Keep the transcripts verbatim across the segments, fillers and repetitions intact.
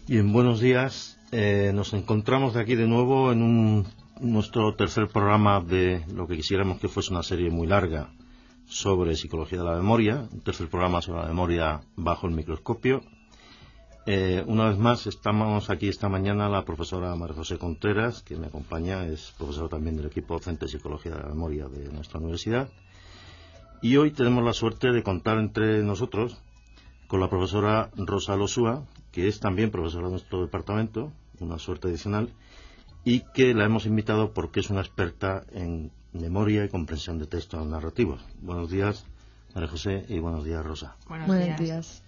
Bien, buenos días. Eh, nos encontramos de aquí de nuevo en un, nuestro tercer programa de lo que quisiéramos que fuese una serie muy larga sobre psicología de la memoria, un tercer programa sobre la memoria bajo el microscopio. Eh, una vez más estamos aquí esta mañana la profesora María José Contreras, que me acompaña, es profesora también del equipo docente de psicología de la memoria de nuestra universidad. Y hoy tenemos la suerte de contar entre nosotros con la profesora Rosa Losúa, que es también profesora de nuestro departamento, una suerte adicional, y que la hemos invitado porque es una experta en memoria y comprensión de textos narrativos. Buenos días, María José, y buenos días, Rosa. Buenos, buenos días. días.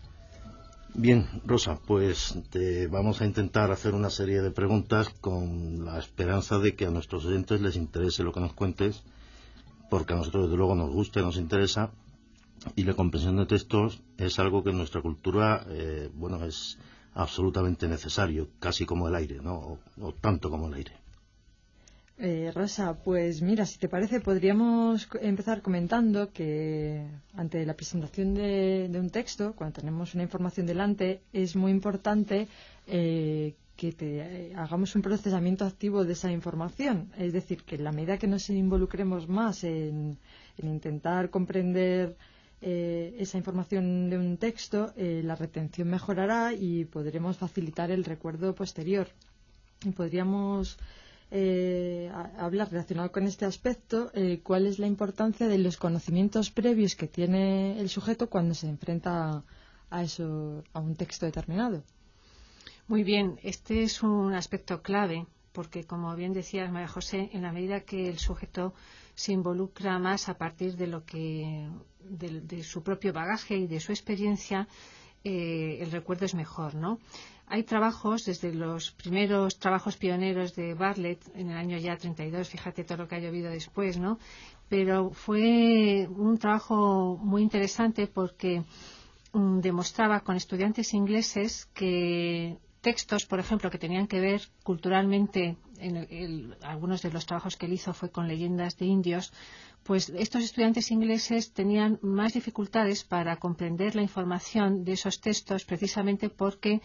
Bien, Rosa, pues te vamos a intentar hacer una serie de preguntas con la esperanza de que a nuestros oyentes les interese lo que nos cuentes, porque a nosotros desde luego nos gusta y nos interesa, y la comprensión de textos es algo que en nuestra cultura, eh, bueno, es absolutamente necesario, casi como el aire, ¿no? O, o tanto como el aire. Eh, Rosa, pues mira, si te parece, podríamos empezar comentando que ante la presentación de, de un texto, cuando tenemos una información delante, es muy importante eh, que te, eh, hagamos un procesamiento activo de esa información. Es decir, que en la medida que nos involucremos más en, en intentar comprender eh, esa información de un texto, eh, la retención mejorará y podremos facilitar el recuerdo posterior. Y podríamos Eh, hablar relacionado con este aspecto, eh, cuál es la importancia de los conocimientos previos que tiene el sujeto cuando se enfrenta a, a eso, a un texto determinado. Muy bien, este es un aspecto clave porque, como bien decías, María José, en la medida que el sujeto se involucra más a partir de lo que de, de su propio bagaje y de su experiencia, eh, el recuerdo es mejor, ¿no? Hay trabajos, desde los primeros trabajos pioneros de Bartlett en el año ya treinta y dos, fíjate todo lo que ha llovido después, ¿no? Pero fue un trabajo muy interesante porque um, demostraba con estudiantes ingleses que textos, por ejemplo, que tenían que ver culturalmente, en el, el, algunos de los trabajos que él hizo fue con leyendas de indios, pues estos estudiantes ingleses tenían más dificultades para comprender la información de esos textos precisamente porque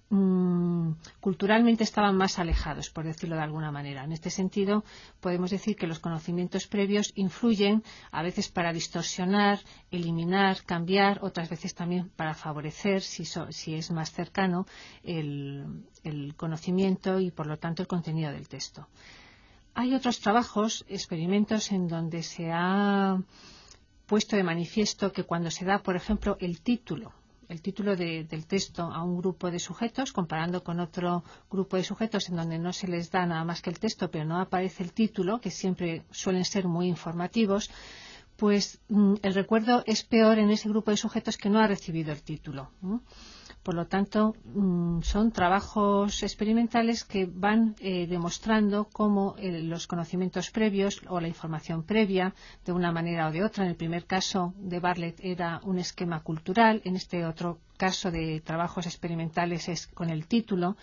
mmm, culturalmente estaban más alejados, por decirlo de alguna manera. En este sentido, podemos decir que los conocimientos previos influyen a veces para distorsionar, eliminar, cambiar, otras veces también para favorecer, si, so, si es más cercano, el, el conocimiento y, por lo tanto, el contenido del texto. Hay otros trabajos, experimentos en donde se ha puesto de manifiesto que cuando se da, por ejemplo, el título, el título de, del texto a un grupo de sujetos, comparando con otro grupo de sujetos en donde no se les da nada más que el texto, pero no aparece el título, que siempre suelen ser muy informativos, pues mm, el recuerdo es peor en ese grupo de sujetos que no ha recibido el título. ¿Mm? Por lo tanto, son trabajos experimentales que van eh, demostrando cómo eh, los conocimientos previos o la información previa, de una manera o de otra, en el primer caso de Bartlett era un esquema cultural, en este otro caso de trabajos experimentales es con el título,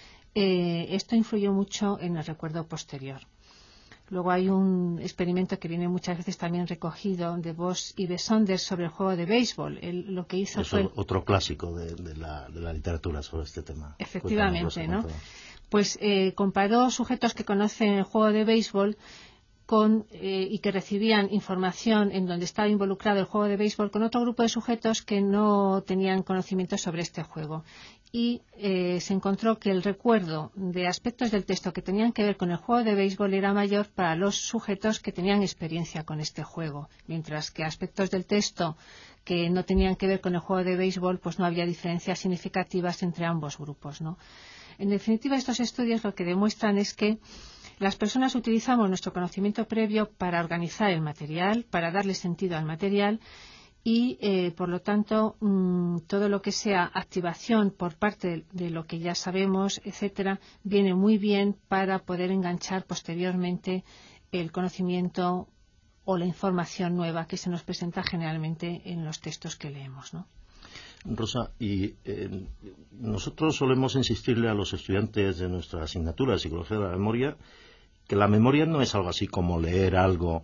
eh, esto influyó mucho en el recuerdo posterior. Luego hay un experimento que viene muchas veces también recogido de Bosch y de Saunders sobre el juego de béisbol. Él lo que hizo es fue otro clásico de, de, la, de la literatura sobre este tema. Efectivamente, ¿no? Pues eh, comparó sujetos que conocen el juego de béisbol con, eh, y que recibían información en donde estaba involucrado el juego de béisbol con otro grupo de sujetos que no tenían conocimiento sobre este juego. Y eh, se encontró que el recuerdo de aspectos del texto que tenían que ver con el juego de béisbol era mayor para los sujetos que tenían experiencia con este juego, mientras que aspectos del texto que no tenían que ver con el juego de béisbol, pues no había diferencias significativas entre ambos grupos, ¿no? En definitiva, estos estudios lo que demuestran es que las personas utilizamos nuestro conocimiento previo para organizar el material, para darle sentido al material y, eh, por lo tanto, mmm, todo lo que sea activación por parte de, de lo que ya sabemos, etcétera, viene muy bien para poder enganchar posteriormente el conocimiento o la información nueva que se nos presenta generalmente en los textos que leemos, ¿no? Rosa, y eh, nosotros solemos insistirle a los estudiantes de nuestra asignatura de Psicología de la Memoria que la memoria no es algo así como leer algo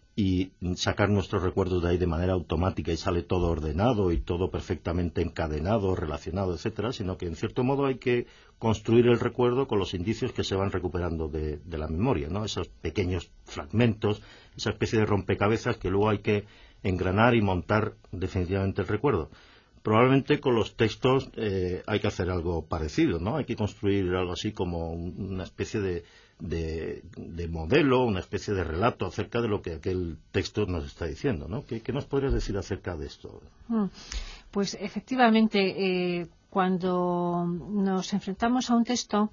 y sacar nuestros recuerdos de ahí de manera automática y sale todo ordenado y todo perfectamente encadenado, relacionado, etcétera, sino que en cierto modo hay que construir el recuerdo con los indicios que se van recuperando de, de la memoria, ¿no? Esos pequeños fragmentos, esa especie de rompecabezas que luego hay que engranar y montar definitivamente el recuerdo. Probablemente con los textos eh, hay que hacer algo parecido, ¿no? Hay que construir algo así como una especie de, de, de modelo, una especie de relato acerca de lo que aquel texto nos está diciendo, ¿no? ¿Qué, qué nos podrías decir acerca de esto? Pues efectivamente, eh, cuando nos enfrentamos a un texto,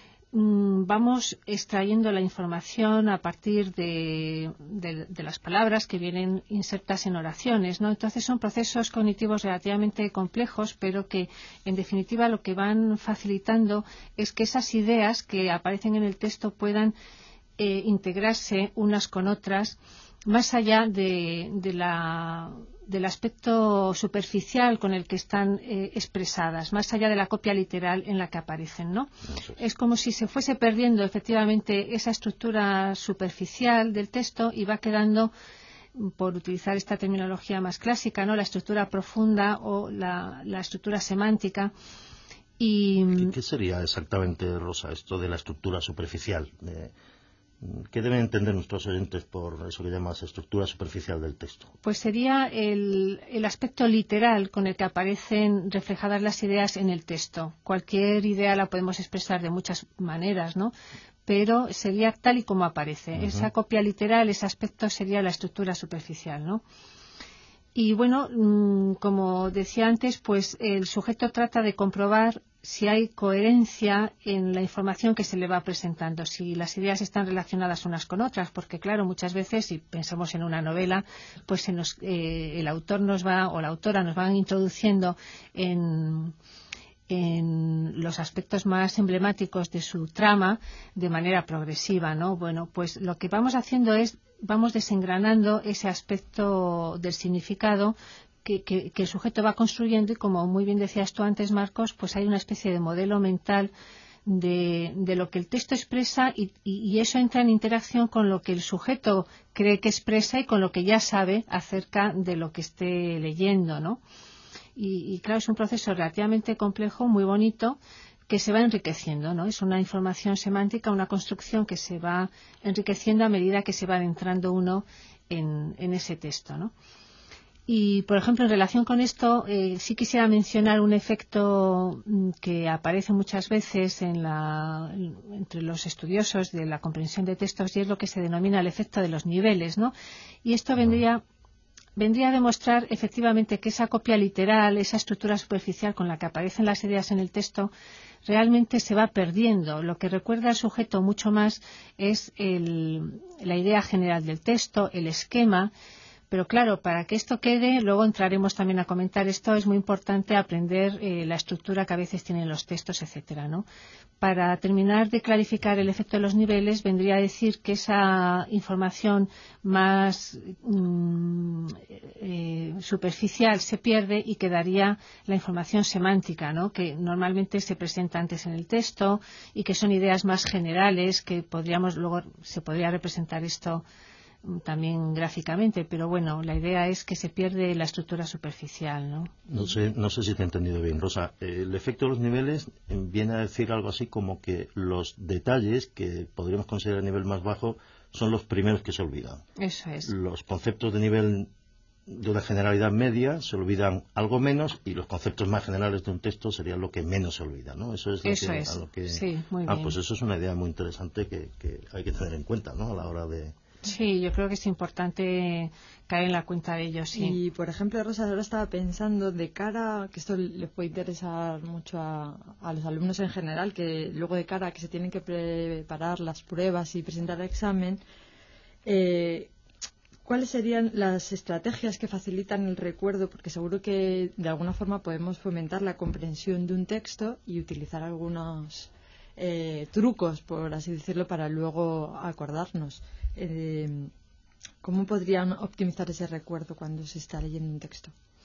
vamos extrayendo la información a partir de, de, de las palabras que vienen insertas en oraciones, ¿no? Entonces son procesos cognitivos relativamente complejos, pero que en definitiva lo que van facilitando es que esas ideas que aparecen en el texto puedan eh, integrarse unas con otras más allá de, de la del aspecto superficial con el que están eh, expresadas, más allá de la copia literal en la que aparecen, ¿no? Es como si se fuese perdiendo efectivamente esa estructura superficial del texto y va quedando, por utilizar esta terminología más clásica, ¿no?, la estructura profunda o la, la estructura semántica. Y ¿Qué, ¿Qué sería exactamente, Rosa, esto de la estructura superficial? De... ¿Qué deben entender nuestros oyentes por eso que llamas estructura superficial del texto? Pues sería el, el aspecto literal con el que aparecen reflejadas las ideas en el texto. Cualquier idea la podemos expresar de muchas maneras, ¿no? Pero sería tal y como aparece. Uh-huh. Esa copia literal, ese aspecto sería la estructura superficial, ¿no? Y bueno, como decía antes, pues el sujeto trata de comprobar si hay coherencia en la información que se le va presentando, si las ideas están relacionadas unas con otras, porque claro, muchas veces, si pensamos en una novela, pues se nos, eh, el autor nos va, o la autora nos van introduciendo en, en los aspectos más emblemáticos de su trama de manera progresiva, ¿no? Bueno, pues lo que vamos haciendo es vamos desengranando ese aspecto del significado que, que, que el sujeto va construyendo, y como muy bien decías tú antes, Marcos, pues hay una especie de modelo mental de, de lo que el texto expresa y, y, y eso entra en interacción con lo que el sujeto cree que expresa y con lo que ya sabe acerca de lo que esté leyendo, ¿no? Y, y claro, es un proceso relativamente complejo, muy bonito, que se va enriqueciendo, ¿no? Es una información semántica, una construcción que se va enriqueciendo a medida que se va adentrando uno en, en ese texto, ¿no? Y, por ejemplo, en relación con esto, eh, sí quisiera mencionar un efecto que aparece muchas veces en la, entre los estudiosos de la comprensión de textos, y es lo que se denomina el efecto de los niveles, ¿no? Y esto vendría... vendría a demostrar efectivamente que esa copia literal, esa estructura superficial con la que aparecen las ideas en el texto, realmente se va perdiendo. Lo que recuerda al sujeto mucho más es el, la idea general del texto, el esquema. Pero claro, para que esto quede, luego entraremos también a comentar esto, es muy importante aprender eh, la estructura que a veces tienen los textos, etcétera, ¿no? Para terminar de clarificar el efecto de los niveles, vendría a decir que esa información más mm, eh, superficial se pierde y quedaría la información semántica, ¿no?, que normalmente se presenta antes en el texto y que son ideas más generales que podríamos luego se podría representar esto también gráficamente, pero bueno, la idea es que se pierde la estructura superficial, ¿no? No sé, no sé si te he entendido bien, Rosa. El efecto de los niveles viene a decir algo así como que los detalles que podríamos considerar a nivel más bajo son los primeros que se olvidan. Eso es. Los conceptos de nivel de una generalidad media se olvidan algo menos y los conceptos más generales de un texto serían lo que menos se olvida, ¿no? Eso es lo eso que, es. A lo que... Sí, muy ah, bien. pues eso es una idea muy interesante que, que hay que tener en cuenta, ¿no?, a la hora de... Sí, yo creo que es importante caer en la cuenta de ello, sí. Y, por ejemplo, Rosa, ahora estaba pensando de cara, que esto les puede interesar mucho a, a los alumnos en general, que luego de cara a que se tienen que preparar las pruebas y presentar el examen, eh, ¿cuáles serían las estrategias que facilitan el recuerdo? Porque seguro que de alguna forma podemos fomentar la comprensión de un texto y utilizar algunos eh, trucos, por así decirlo, para luego acordarnos. Eh, ¿Cómo podrían optimizar ese recuerdo cuando se está leyendo un texto?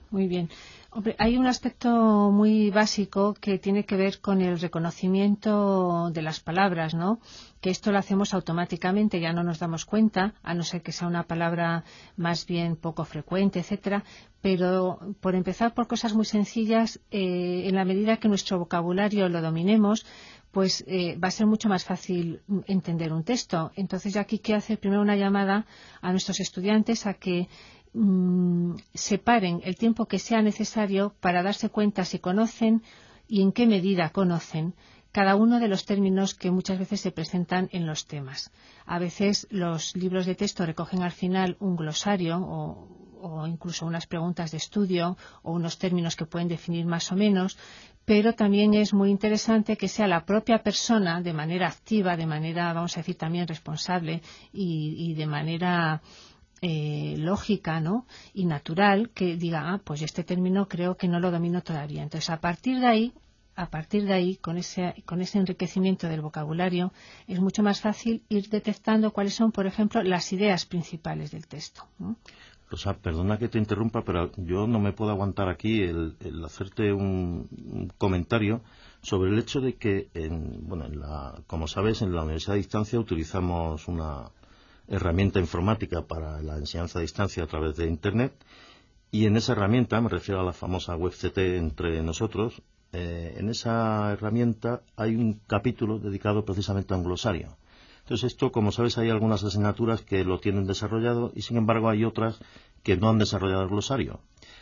Muy bien. Hombre, hay un aspecto muy básico que tiene que ver con el reconocimiento de las palabras, ¿no? Que esto lo hacemos automáticamente, ya no nos damos cuenta, a no ser que sea una palabra más bien poco frecuente, etcétera. Pero por empezar por cosas muy sencillas, eh, en la medida que nuestro vocabulario lo dominemos, pues eh, va a ser mucho más fácil entender un texto. Entonces yo aquí quiero hacer primero una llamada a nuestros estudiantes a que mmm, separen el tiempo que sea necesario para darse cuenta si conocen y en qué medida conocen cada uno de los términos que muchas veces se presentan en los temas. A veces los libros de texto recogen al final un glosario o, o incluso unas preguntas de estudio o unos términos que pueden definir más o menos, pero también es muy interesante que sea la propia persona, de manera activa, de manera, vamos a decir, también responsable y, y de manera eh, lógica, ¿no? Y natural, que diga, ah, pues este término creo que no lo domino todavía. Entonces, a partir de ahí, a partir de ahí, con ese, con ese enriquecimiento del vocabulario, es mucho más fácil ir detectando cuáles son, por ejemplo, las ideas principales del texto, ¿no? Rosa, perdona que te interrumpa, pero yo no me puedo aguantar aquí el, el hacerte un, un comentario sobre el hecho de que, en, bueno, en la, como sabes, en la Universidad de Distancia utilizamos una herramienta informática para la enseñanza a distancia a través de Internet, y en esa herramienta, me refiero a la famosa web C T entre nosotros, eh, en esa herramienta hay un capítulo dedicado precisamente a un glosario. Entonces esto, como sabes, hay algunas asignaturas que lo tienen desarrollado y sin embargo hay otras que no han desarrollado el glosario.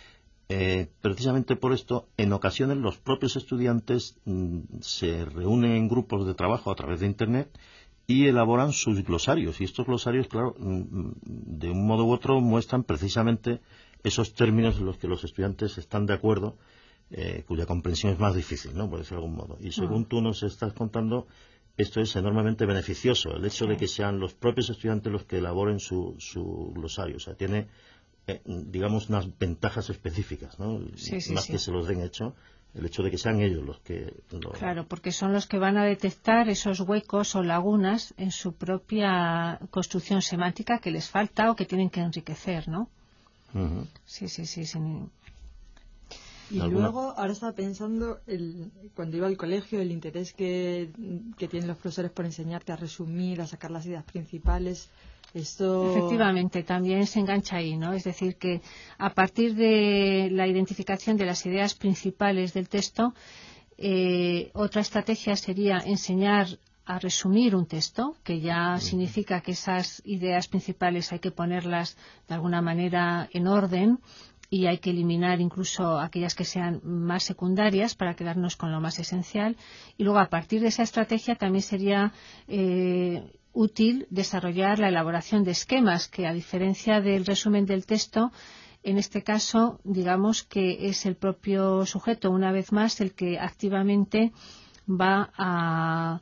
Eh, precisamente por esto, en ocasiones los propios estudiantes mmm, se reúnen en grupos de trabajo a través de Internet y elaboran sus glosarios. Y estos glosarios, claro, mmm, de un modo u otro muestran precisamente esos términos en los que los estudiantes están de acuerdo, eh, cuya comprensión es más difícil, ¿no? Por decirlo de algún modo. Y según uh-huh. tú nos estás contando, esto es enormemente beneficioso, el hecho sí. de que sean los propios estudiantes los que elaboren su, su glosario. O sea, tiene, eh, digamos, unas ventajas específicas, ¿no? Sí, sí, más sí. que se los den hecho, el hecho de que sean ellos los que... Lo... Claro, porque son los que van a detectar esos huecos o lagunas en su propia construcción semántica que les falta o que tienen que enriquecer, ¿no? Uh-huh. Sí, sí, sí, sí. Y ¿Alguna? Luego, ahora estaba pensando, el, cuando iba al colegio, el interés que, que tienen los profesores por enseñarte a resumir, a sacar las ideas principales. Esto... Efectivamente, también se engancha ahí, ¿no? Es decir, que a partir de la identificación de las ideas principales del texto, eh, otra estrategia sería enseñar a resumir un texto, que ya significa que esas ideas principales hay que ponerlas de alguna manera en orden y hay que eliminar incluso aquellas que sean más secundarias para quedarnos con lo más esencial. Y luego, a partir de esa estrategia, también sería eh, útil desarrollar la elaboración de esquemas, que a diferencia del resumen del texto, en este caso, digamos que es el propio sujeto, una vez más, el que activamente va a...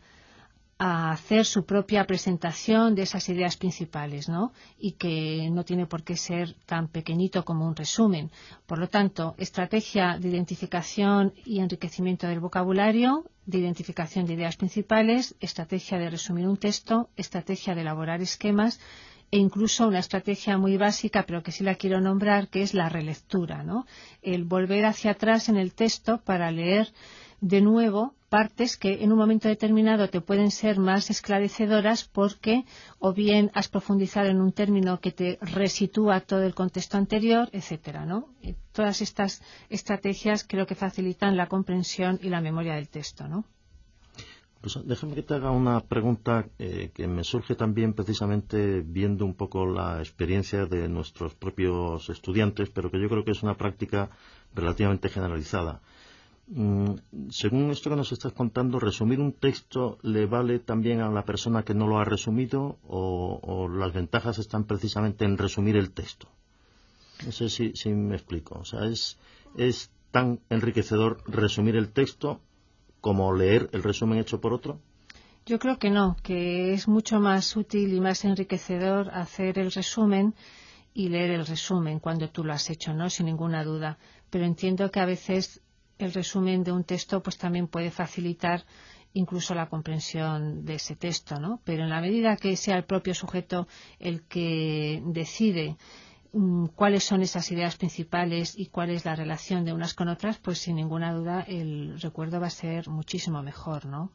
a hacer su propia presentación de esas ideas principales, ¿no? Y que no tiene por qué ser tan pequeñito como un resumen. Por lo tanto, estrategia de identificación y enriquecimiento del vocabulario, de identificación de ideas principales, estrategia de resumir un texto, estrategia de elaborar esquemas e incluso una estrategia muy básica, pero que sí la quiero nombrar, que es la relectura, ¿no? El volver hacia atrás en el texto para leer de nuevo partes que en un momento determinado te pueden ser más esclarecedoras porque o bien has profundizado en un término que te resitúa todo el contexto anterior, etcétera, ¿no? Y todas estas estrategias creo que facilitan la comprensión y la memoria del texto, ¿no? Pues déjame que te haga una pregunta eh, que me surge también precisamente viendo un poco la experiencia de nuestros propios estudiantes, pero que yo creo que es una práctica relativamente generalizada. Mm, según esto que nos estás contando, ¿resumir un texto le vale también a la persona que no lo ha resumido o, o las ventajas están precisamente en resumir el texto? No sé si, si me explico. O sea, ¿es, es tan enriquecedor resumir el texto como leer el resumen hecho por otro? Yo creo que no, que es mucho más útil y más enriquecedor hacer el resumen y leer el resumen cuando tú lo has hecho, ¿no? Sin ninguna duda. Pero entiendo que a veces el resumen de un texto pues también puede facilitar incluso la comprensión de ese texto, ¿no? Pero en la medida que sea el propio sujeto el que decide mmm, cuáles son esas ideas principales y cuál es la relación de unas con otras, pues sin ninguna duda el recuerdo va a ser muchísimo mejor, ¿no?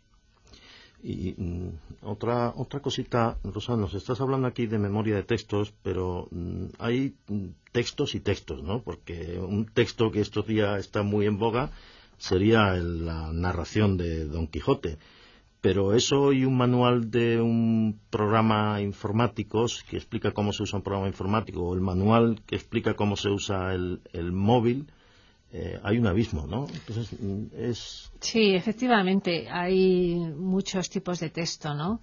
Y mm, otra otra cosita, Rosa, nos estás hablando aquí de memoria de textos, pero mm, hay mm, textos y textos, ¿no? Porque un texto que estos días está muy en boga sería el, la narración de Don Quijote. Pero eso y un manual de un programa informático que explica cómo se usa un programa informático, o el manual que explica cómo se usa el, el móvil, eh, hay un abismo, ¿no? Entonces, es... Sí, efectivamente, hay muchos tipos de texto, ¿no?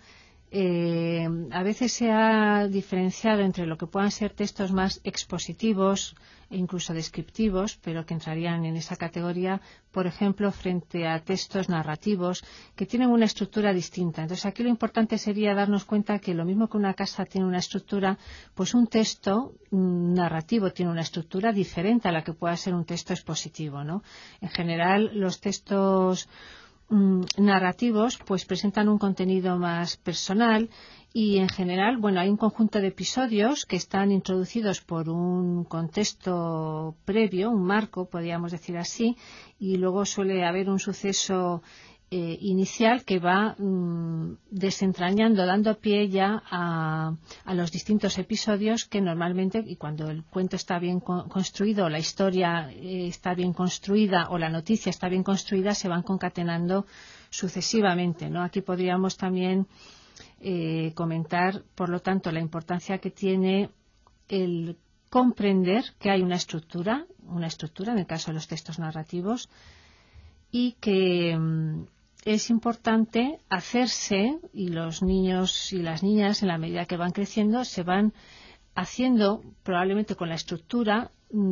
Eh, a veces se ha diferenciado entre lo que puedan ser textos más expositivos e incluso descriptivos, pero que entrarían en esa categoría, por ejemplo, frente a textos narrativos que tienen una estructura distinta. Entonces, aquí lo importante sería darnos cuenta que lo mismo que una casa tiene una estructura, pues un texto mm, narrativo tiene una estructura diferente a la que pueda ser un texto expositivo, ¿no? En general, los textos narrativos pues presentan un contenido más personal y en general, bueno, hay un conjunto de episodios que están introducidos por un contexto previo, un marco, podríamos decir así, y luego suele haber un suceso eh, inicial que va mmm, desentrañando, dando pie ya a, a los distintos episodios que normalmente, y cuando el cuento está bien co- construido, la historia eh, está bien construida o la noticia está bien construida, se van concatenando sucesivamente, ¿no? Aquí podríamos también eh, comentar, por lo tanto, la importancia que tiene el comprender que hay una estructura, una estructura en el caso de los textos narrativos, y que mmm, es importante hacerse, y los niños y las niñas, en la medida que van creciendo, se van haciendo probablemente con la estructura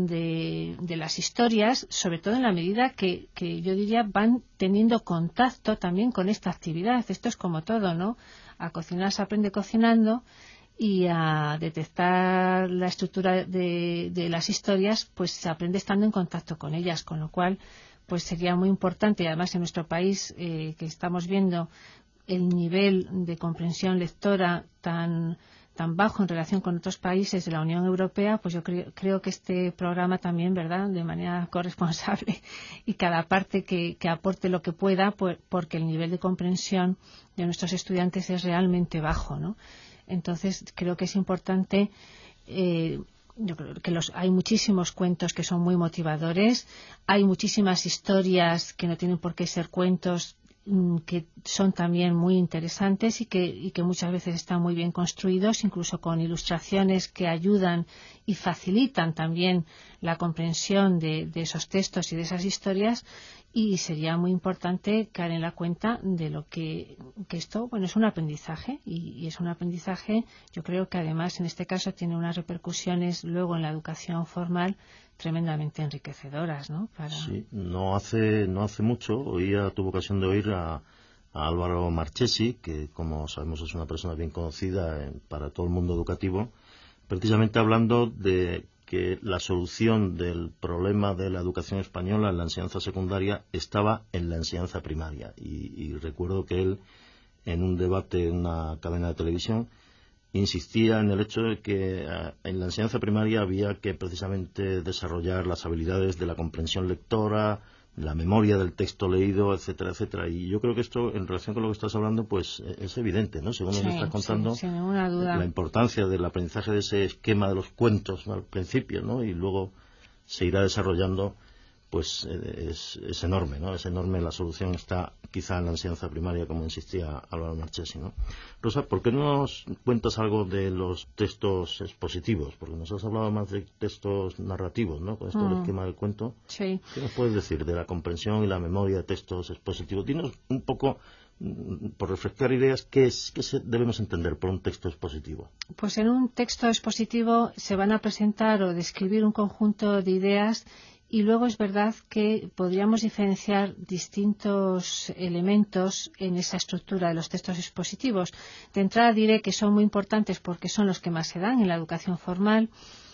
de, de las historias, sobre todo en la medida que, que yo diría van teniendo contacto también con esta actividad. Esto es como todo, ¿no? A cocinar se aprende cocinando, y a detectar la estructura de, de las historias, pues se aprende estando en contacto con ellas, con lo cual pues sería muy importante, y además en nuestro país eh, que estamos viendo el nivel de comprensión lectora tan tan bajo en relación con otros países de la Unión Europea, pues yo creo, creo que este programa también, ¿verdad?, de manera corresponsable, y cada parte que, que aporte lo que pueda, pues, porque el nivel de comprensión de nuestros estudiantes es realmente bajo, ¿no? Entonces creo que es importante. Eh, Yo creo que los, hay muchísimos cuentos que son muy motivadores, hay muchísimas historias que no tienen por qué ser cuentos, mmm, que son también muy interesantes y que, y que muchas veces están muy bien construidos, incluso con ilustraciones que ayudan y facilitan también la comprensión de, de esos textos y de esas historias. Y sería muy importante caer en la cuenta de lo que, que esto, bueno, es un aprendizaje y, y es un aprendizaje, yo creo que además en este caso tiene unas repercusiones luego en la educación formal tremendamente enriquecedoras, ¿no? Para... Sí, no hace, no hace mucho oía, tuve ocasión de oír a, a Álvaro Marchesi, que como sabemos es una persona bien conocida en, para todo el mundo educativo, precisamente hablando de que la solución del problema de la educación española en la enseñanza secundaria estaba en la enseñanza primaria. Y, y recuerdo que él, en un debate en una cadena de televisión, insistía en el hecho de que uh, en la enseñanza primaria había que precisamente desarrollar las habilidades de la comprensión lectora, la memoria del texto leído, etcétera, etcétera. Y yo creo que esto, en relación con lo que estás hablando, pues es evidente, ¿no? Según sí, nos estás contando, sí, sin ninguna duda. La importancia del aprendizaje de ese esquema de los cuentos, ¿no?, al principio, ¿no? Y luego se irá desarrollando, pues es, es enorme, ¿no? Es enorme. La solución está quizá en la enseñanza primaria, como insistía Álvaro Marchesi, ¿no? Rosa, ¿por qué no nos cuentas algo de los textos expositivos? Porque nos has hablado más de textos narrativos, ¿no? Con esto mm. del esquema del cuento. Sí. ¿Qué nos puedes decir de la comprensión y la memoria de textos expositivos? Dinos un poco, por refrescar ideas, ¿qué, es, qué se debemos entender por un texto expositivo? Pues en un texto expositivo se van a presentar o describir un conjunto de ideas. Y luego es verdad que podríamos diferenciar distintos elementos en esa estructura de los textos expositivos. De entrada diré que son muy importantes porque son los que más se dan en la educación formal.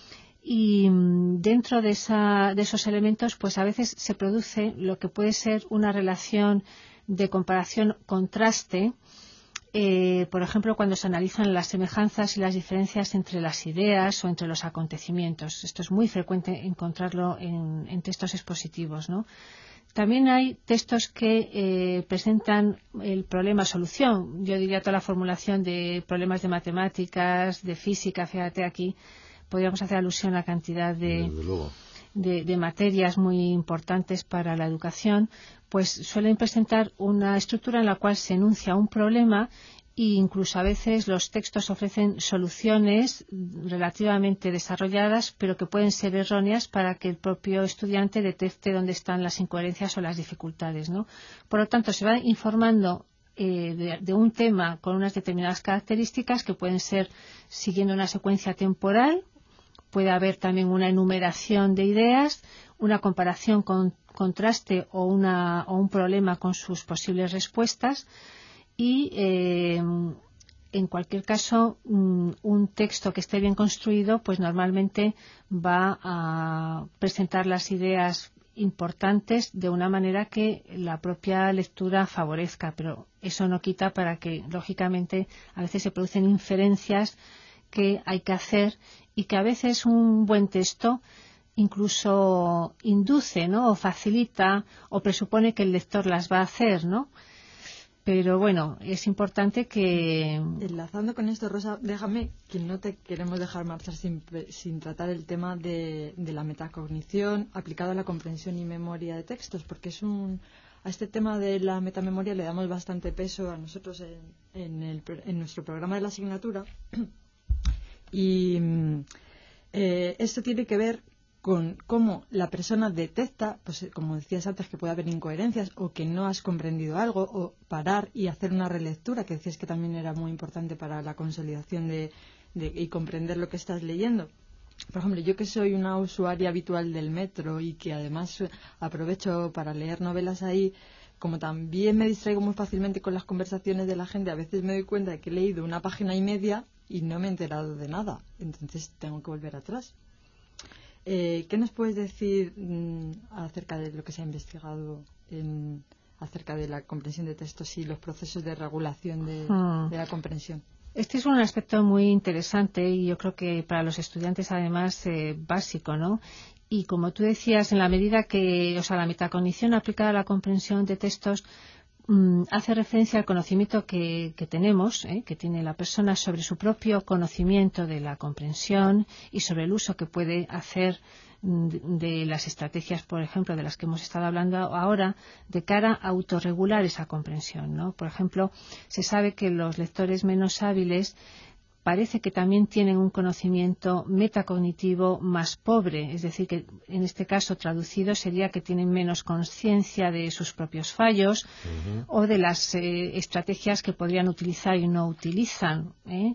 Y dentro de, esa, de esos elementos, pues a veces se produce lo que puede ser una relación de comparación-contraste eh, por ejemplo, cuando se analizan las semejanzas y las diferencias entre las ideas o entre los acontecimientos. Esto es muy frecuente encontrarlo en, en textos expositivos, ¿no? También hay textos que eh, presentan el problema-solución. Yo diría toda la formulación de problemas de matemáticas, de física, fíjate aquí, podríamos hacer alusión a cantidad de, de, de materias muy importantes para la educación, pues suelen presentar una estructura en la cual se enuncia un problema e incluso a veces los textos ofrecen soluciones relativamente desarrolladas, pero que pueden ser erróneas para que el propio estudiante detecte dónde están las incoherencias o las dificultades, ¿no? Por lo tanto, se va informando eh, de, de un tema con unas determinadas características que pueden ser siguiendo una secuencia temporal, puede haber también una enumeración de ideas, una comparación con contraste o, una, o un problema con sus posibles respuestas. Y eh, en cualquier caso, un, un texto que esté bien construido, pues normalmente va a presentar las ideas importantes de una manera que la propia lectura favorezca, pero eso no quita para que, lógicamente, a veces se producen inferencias que hay que hacer y que a veces un buen texto incluso induce, ¿no?, o facilita o presupone que el lector las va a hacer, ¿no? Pero bueno, es importante que... Enlazando con esto, Rosa, déjame que no te queremos dejar marchar sin, sin tratar el tema de, de la metacognición aplicado a la comprensión y memoria de textos, porque es un... A este tema de la metamemoria le damos bastante peso a nosotros en, en, el, en nuestro programa de la asignatura. Y eh, esto tiene que ver con cómo la persona detecta, pues como decías antes, que puede haber incoherencias o que no has comprendido algo, o parar y hacer una relectura, que decías que también era muy importante para la consolidación de, de, y comprender lo que estás leyendo. Por ejemplo, yo que soy una usuaria habitual del metro y que además aprovecho para leer novelas ahí, como también me distraigo muy fácilmente con las conversaciones de la gente, a veces me doy cuenta de que he leído una página y media y no me he enterado de nada. Entonces tengo que volver atrás. Eh, ¿Qué nos puedes decir mmm, acerca de lo que se ha investigado en, acerca de la comprensión de textos y los procesos de regulación de, hmm. de la comprensión? Este es un aspecto muy interesante y yo creo que para los estudiantes además eh, básico, ¿no? Y como tú decías, en la medida que, o sea, la metacognición aplicada a la comprensión de textos mmm, hace referencia al conocimiento que, que tenemos, ¿eh? que tiene la persona sobre su propio conocimiento de la comprensión y sobre el uso que puede hacer de, de las estrategias, por ejemplo, de las que hemos estado hablando ahora, de cara a autorregular esa comprensión, ¿no? Por ejemplo, se sabe que los lectores menos hábiles parece que también tienen un conocimiento metacognitivo más pobre, es decir, que en este caso traducido sería que tienen menos conciencia de sus propios fallos uh-huh. o de las eh, estrategias que podrían utilizar y no utilizan, ¿eh?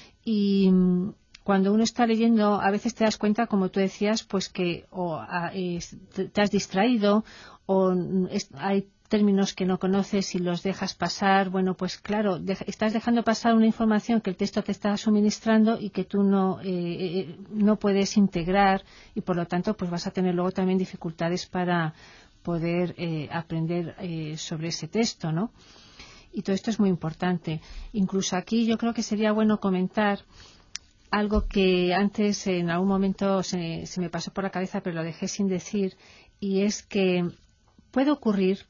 Y cuando uno está leyendo, a veces te das cuenta, como tú decías, pues que o a, es, te has distraído o es, hay términos que no conoces y los dejas pasar. Bueno, pues claro, de, estás dejando pasar una información que el texto te está suministrando y que tú no, eh, no puedes integrar y por lo tanto pues vas a tener luego también dificultades para poder eh, aprender eh, sobre ese texto, ¿no? Y todo esto es muy importante. Incluso aquí yo creo que sería bueno comentar algo que antes en algún momento se, se me pasó por la cabeza pero lo dejé sin decir, y es que puede ocurrir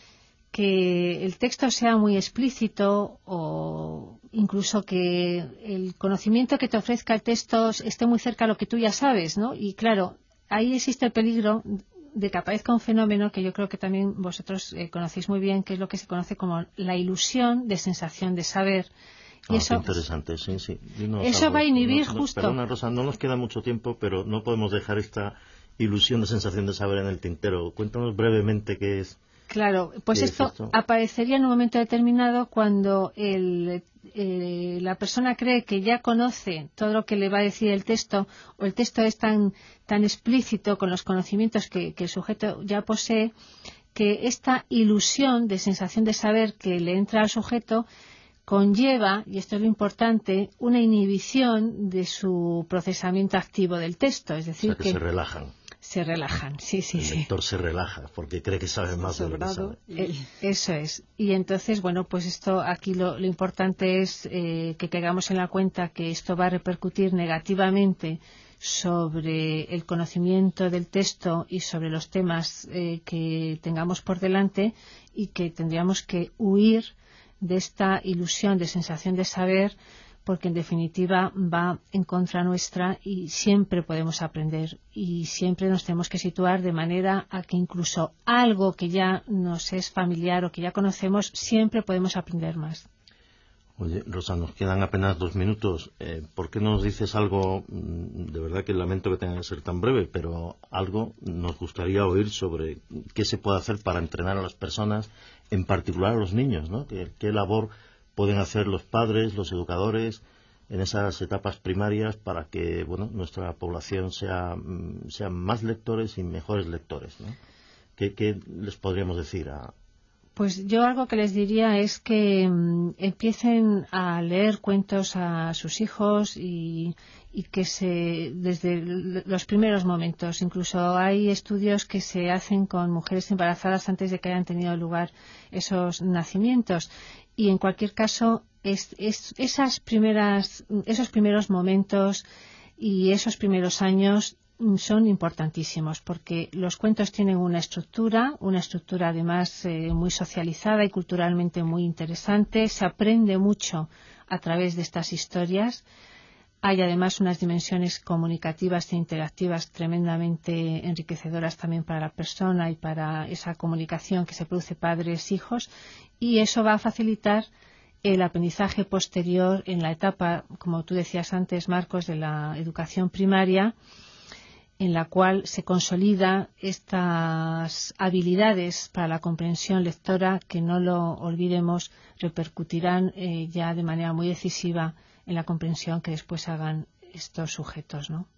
que el texto sea muy explícito o incluso que el conocimiento que te ofrezca el texto esté muy cerca de lo que tú ya sabes, ¿no? Y claro, ahí existe el peligro de que aparezca un fenómeno que yo creo que también vosotros eh, conocéis muy bien, que es lo que se conoce como la ilusión de sensación de saber. Y ah, eso, qué interesante, sí, sí. Eso algo, va a inhibir no, no, justo. Perdona, Rosa, no nos queda mucho tiempo, pero no podemos dejar esta ilusión de sensación de saber en el tintero. Cuéntanos brevemente qué es. Claro, pues esto, esto aparecería en un momento determinado cuando el, eh, la persona cree que ya conoce todo lo que le va a decir el texto, o el texto es tan, tan explícito con los conocimientos que, que el sujeto ya posee, que esta ilusión de sensación de saber que le entra al sujeto conlleva, y esto es lo importante, una inhibición de su procesamiento activo del texto. Es decir, o sea, que, que se relajan. Se relajan, sí, sí, el sí. El lector se relaja porque cree que sabe más de lo que sabe. Y... Eso es. Y entonces, bueno, pues esto aquí lo, lo importante es eh, que caigamos en la cuenta que esto va a repercutir negativamente sobre el conocimiento del texto y sobre los temas eh, que tengamos por delante, y que tendríamos que huir de esta ilusión de sensación de saber, porque en definitiva va en contra nuestra y siempre podemos aprender y siempre nos tenemos que situar de manera a que incluso algo que ya nos es familiar o que ya conocemos, siempre podemos aprender más. Oye, Rosa, nos quedan apenas dos minutos. Eh, ¿Por qué no nos dices algo? De verdad que lamento que tenga que ser tan breve, pero algo nos gustaría oír sobre qué se puede hacer para entrenar a las personas, en particular a los niños, ¿no? ¿Qué, qué labor pueden hacer los padres, los educadores, en esas etapas primarias para que, bueno, nuestra población sea, sea más lectores y mejores lectores, ¿no? ¿Qué, qué les podríamos decir a...? Pues yo algo que les diría es que mmm, empiecen a leer cuentos a sus hijos y, y que se desde los primeros momentos. Incluso hay estudios que se hacen con mujeres embarazadas antes de que hayan tenido lugar esos nacimientos. Y en cualquier caso, es, es, esas primeras, esos primeros momentos y esos primeros años son importantísimos, porque los cuentos tienen una estructura, una estructura además eh, muy socializada y culturalmente muy interesante. Se aprende mucho a través de estas historias. Hay además unas dimensiones comunicativas e interactivas tremendamente enriquecedoras también para la persona y para esa comunicación que se produce padres-hijos, y eso va a facilitar el aprendizaje posterior en la etapa, como tú decías antes, Marcos, de la educación primaria, en la cual se consolida estas habilidades para la comprensión lectora que, no lo olvidemos, repercutirán eh, ya de manera muy decisiva en la comprensión que después hagan estos sujetos, ¿no?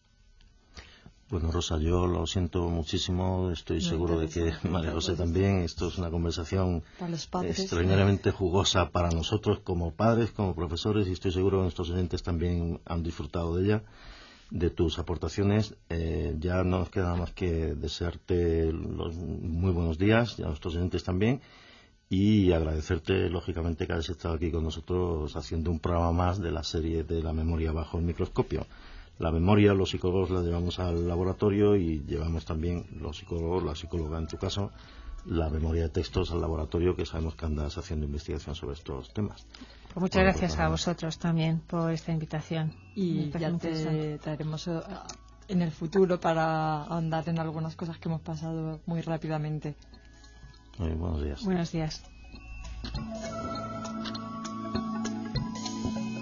Bueno, Rosa, yo lo siento muchísimo, estoy seguro de que María José también. Esto es una conversación extraordinariamente jugosa para nosotros como padres, como profesores, y estoy seguro que nuestros oyentes también han disfrutado de ella, de tus aportaciones. Eh, ya no nos queda más que desearte los muy buenos días, y a nuestros oyentes también, y agradecerte, lógicamente, que hayas estado aquí con nosotros haciendo un programa más de la serie de la memoria bajo el microscopio. La memoria, los psicólogos la llevamos al laboratorio, y llevamos también, los psicólogos, la psicóloga en tu caso, la memoria de textos al laboratorio, que sabemos que andas haciendo investigación sobre estos temas. Pues muchas bueno, gracias pues, a vosotros también por esta invitación. Y ya te traeremos en el futuro para ahondar en algunas cosas que hemos pasado muy rápidamente. Muy buenos días. Buenos días.